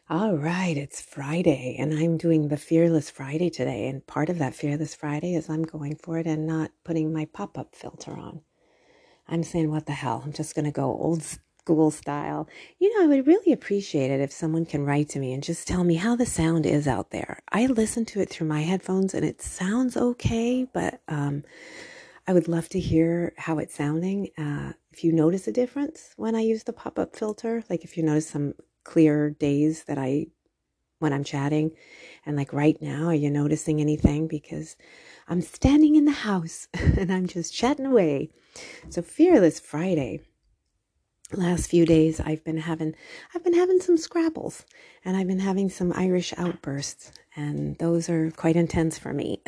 All right, it's Friday, and I'm doing the Fearless Friday today. And part of that Fearless Friday is I'm going for it and not putting my pop-up filter on. I'm saying, what the hell? I'm just going to go old school style. I would really appreciate it if someone can write to me and just tell me how the sound is out there. I listen to it through my headphones and it sounds okay, but I would love to hear how it's sounding. If you notice a difference when I use the pop-up filter, like if you notice some clear days when I'm chatting, and like right now, are you noticing anything? Because I'm standing in the house and I'm just chatting away. So Fearless Friday. Last few days I've been having some scrabbles, and I've been having some Irish outbursts, and those are quite intense for me.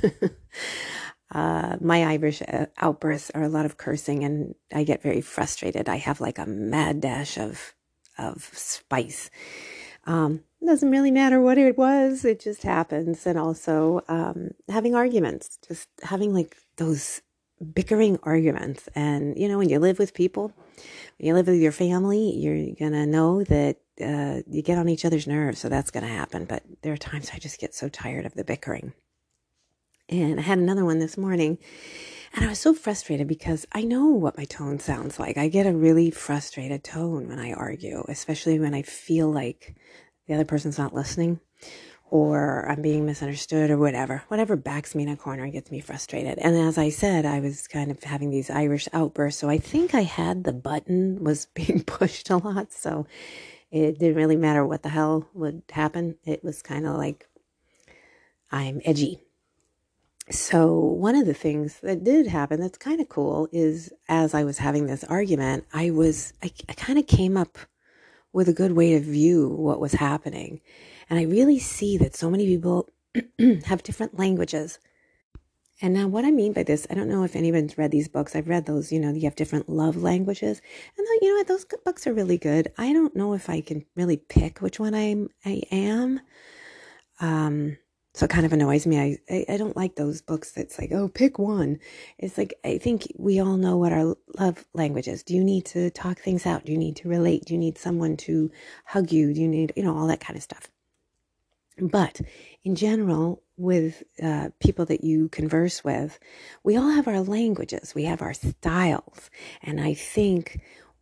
My Irish outbursts are a lot of cursing, and I get very frustrated. I have like a mad dash of spice. It doesn't really matter what it was, it just happens. And also having arguments, just having like those bickering arguments. And when you live with people, when you live with your family, you're gonna know that you get on each other's nerves, so that's gonna happen. But there are times I just get so tired of the bickering. And I had another one this morning, and I was so frustrated because I know what my tone sounds like. I get a really frustrated tone when I argue, especially when I feel like the other person's not listening or I'm being misunderstood or whatever. Whatever backs me in a corner and gets me frustrated. And as I said, I was kind of having these Irish outbursts. So I think I had the button was being pushed a lot. So it didn't really matter what the hell would happen. It was kind of like I'm edgy. So one of the things that did happen that's kind of cool is as I was having this argument, I kind of came up with a good way to view what was happening. And I really see that so many people have different languages. And now what I mean by this, I don't know if anyone's read these books. I've read those, you have different love languages. And you know what, those books are really good. I don't know if I can really pick which one I am. So it kind of annoys me. I don't like those books that's like, oh, pick one. It's like, I think we all know what our love language is. Do you need to talk things out? Do you need to relate? Do you need someone to hug you? Do you need, all that kind of stuff. But in general, with people that you converse with, we all have our languages. We have our styles. And I think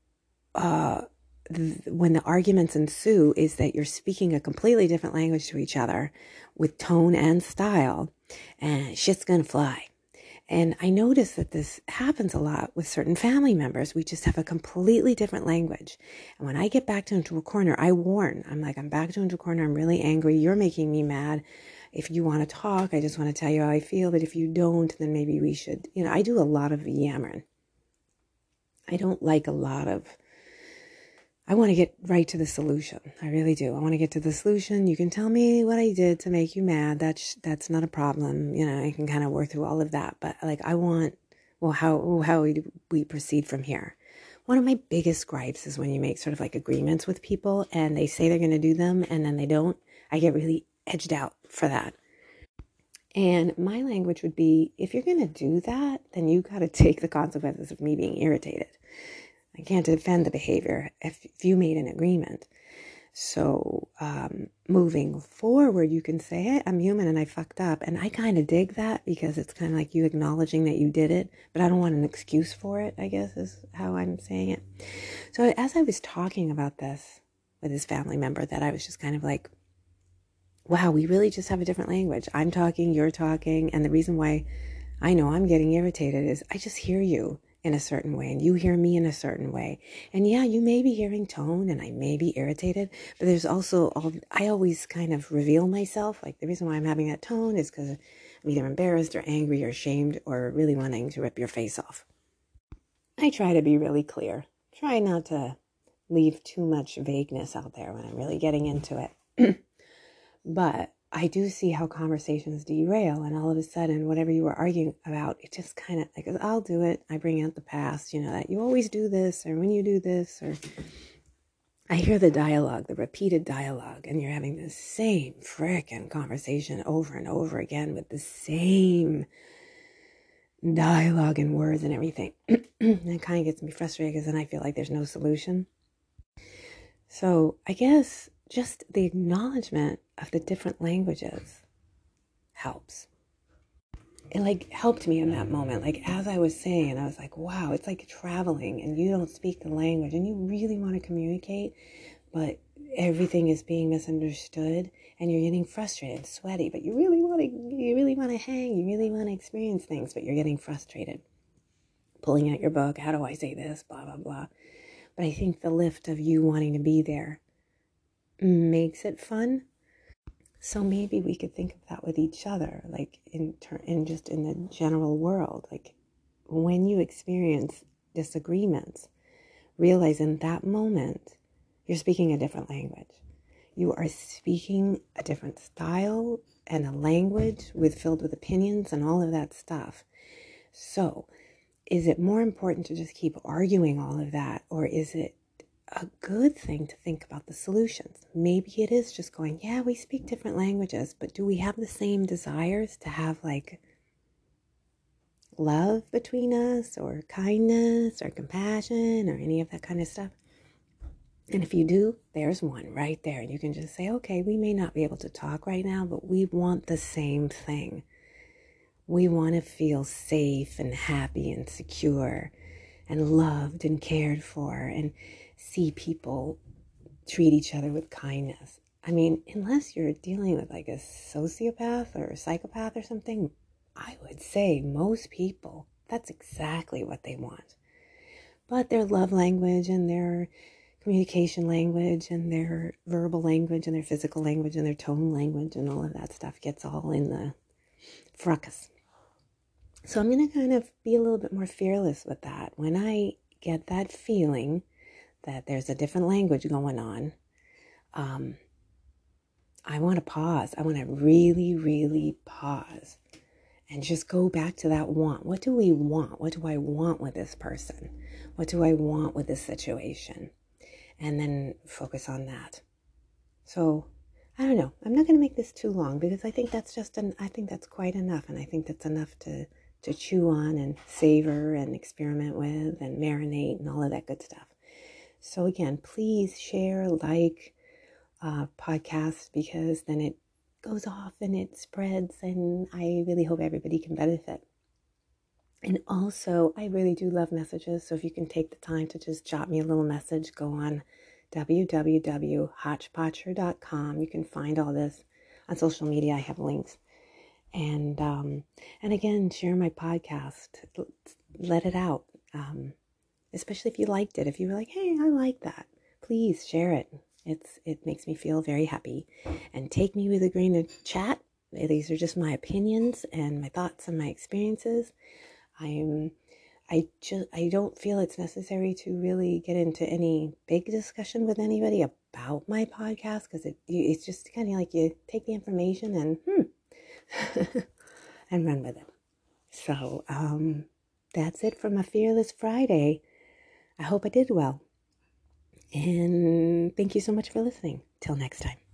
when the arguments ensue is that you're speaking a completely different language to each other with tone and style, and shit's gonna fly. And I notice that this happens a lot with certain family members. We just have a completely different language. And when I get backed into a corner, I warn. I'm like, I'm backed into a corner. I'm really angry. You're making me mad. If you want to talk, I just want to tell you how I feel. But if you don't, then maybe we should, I do a lot of yammering. I don't like a lot of I want to get right to the solution. I really do. I want to get to the solution. You can tell me what I did to make you mad. That's not a problem. I can kind of work through all of that. But like, I want, well, how do we proceed from here? One of my biggest gripes is when you make sort of like agreements with people and they say they're going to do them and then they don't. I get really edged out for that. And my language would be, if you're going to do that, then you got to take the consequences of me being irritated. I can't defend the behavior if you made an agreement. So moving forward, you can say, hey, I'm human and I fucked up. And I kind of dig that because it's kind of like you acknowledging that you did it, but I don't want an excuse for it, I guess is how I'm saying it. So as I was talking about this with this family member, that I was just kind of like, wow, we really just have a different language. I'm talking, you're talking. And the reason why I know I'm getting irritated is I just hear you in a certain way and you hear me in a certain way. And yeah, you may be hearing tone and I may be irritated, but there's also I always kind of reveal myself. Like the reason why I'm having that tone is because I'm either embarrassed or angry or ashamed or really wanting to rip your face off. I try to be really clear. Try not to leave too much vagueness out there when I'm really getting into it. But I do see how conversations derail, and all of a sudden, whatever you were arguing about, it just kind of like, I'll do it. I bring out the past, that you always do this, or when you do this, or I hear the dialogue, the repeated dialogue, and you're having the same frickin' conversation over and over again with the same dialogue and words and everything. And it kind of gets me frustrated because then I feel like there's no solution. So I guess just the acknowledgement of the different languages helps. It like helped me in that moment. Like as I was saying, I was like, wow, it's like traveling and you don't speak the language and you really want to communicate, but everything is being misunderstood and you're getting frustrated and sweaty, but you really want to hang, you really want to experience things, but you're getting frustrated. Pulling out your book, how do I say this, blah, blah, blah. But I think the lift of you wanting to be there makes it fun. So maybe we could think of that with each other, like in just in the general world. Like when you experience disagreements, realize in that moment you're speaking a different language. You are speaking a different style and a language filled with opinions and all of that stuff. So, is it more important to just keep arguing all of that, or is it a good thing to think about the solutions? Maybe it is just going, yeah, we speak different languages, but do we have the same desires to have like love between us or kindness or compassion or any of that kind of stuff? And if you do, there's one right there. And you can just say, okay, we may not be able to talk right now, but we want the same thing. We want to feel safe and happy and secure and loved and cared for and see people treat each other with kindness. I mean, unless you're dealing with like a sociopath or a psychopath or something, I would say most people, that's exactly what they want. But their love language and their communication language and their verbal language and their physical language and their tone language and all of that stuff gets all in the fracas. So I'm going to kind of be a little bit more fearless with that. When I get that feeling that there's a different language going on, I want to pause. I want to really, really pause and just go back to that want. What do we want? What do I want with this person? What do I want with this situation? And then focus on that. So I don't know. I'm not going to make this too long because I think that's I think that's quite enough. And I think that's enough to chew on and savor and experiment with and marinate and all of that good stuff. So again, please share, like podcasts, because then it goes off and it spreads, and I really hope everybody can benefit. And also, I really do love messages. So if you can take the time to just jot me a little message, go on www.hotchpotcher.com. You can find all this on social media. I have links. And again, share my podcast. Let it out. Especially if you liked it. If you were like, hey, I like that, please share it. It makes me feel very happy. And take me with a grain of chat. These are just my opinions and my thoughts and my experiences. I don't feel it's necessary to really get into any big discussion with anybody about my podcast, because it's just kind of like you take the information and and run with it. So that's it from a Fearless Friday. I hope I did well. And thank you so much for listening. Till next time.